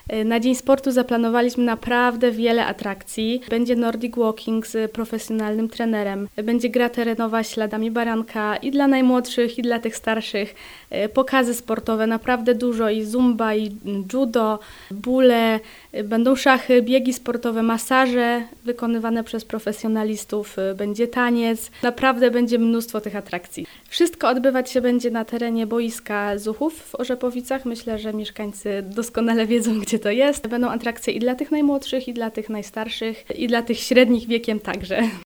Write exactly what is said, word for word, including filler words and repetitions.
Na Dzień Sportu zaplanowaliśmy naprawdę wiele atrakcji. Będzie Nordic Walking z profesjonalnym trenerem, będzie gra terenowa śladami baranka i dla najmłodszych, i dla tych starszych. Pokazy sportowe, naprawdę dużo i zumba, i judo, bóle, będą szachy, biegi sportowe, masaże wykonywane przez profesjonalistów, będzie taniec. Naprawdę będzie mnóstwo tych atrakcji. Wszystko odbywać się będzie na terenie boiska Zuchów w Orzepowicach. Myślę, że mieszkańcy doskonale wiedzą, gdzie to jest. Będą atrakcje i dla tych najmłodszych, i dla tych najstarszych, i dla tych średnich wiekiem także.